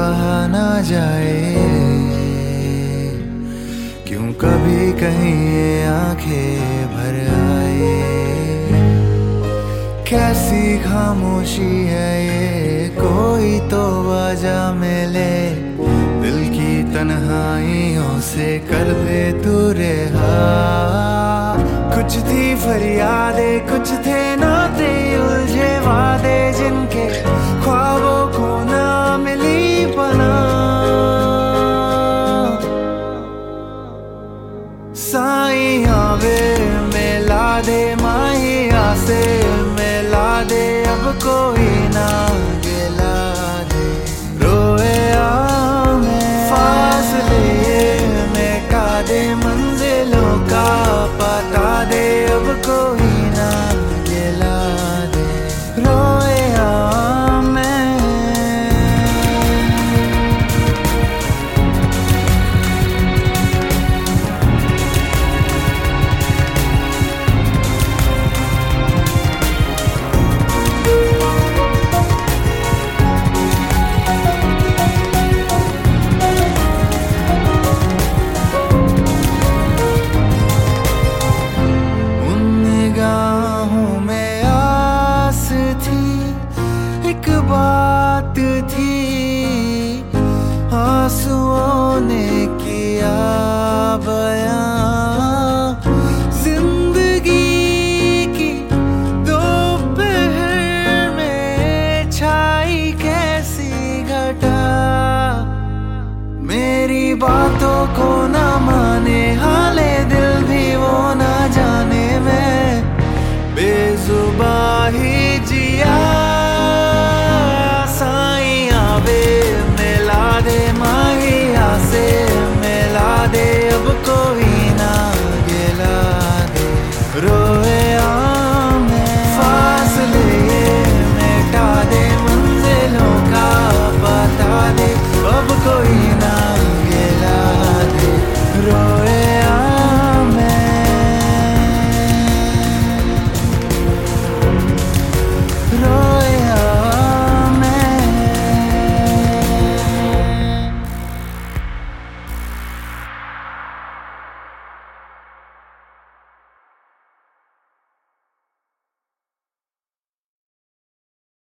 कहा ना जाए, क्यों कभी कहीं ये आंखें भर आए। कैसी खामोशी है ये, कोई तो वजह मिले, दिल की तन्हाइयों से कर दे तू रेहा। कुछ थी फरियादे, कुछ थे नाते उलझे वादे, जिनके ख्वाबों को ना मिली पना। साइयां वे मिला दे, माहिया से मिला दे, अब कोई ना गिला दे। रोए में फासले मिटा दे, मंजिलों का पता दे, अब कोई ना गिला दे। रोए बात थी, आंसुओं ने किया बयां। जिंदगी की दोपहर में छाई कैसी घटा, मेरी बातों को न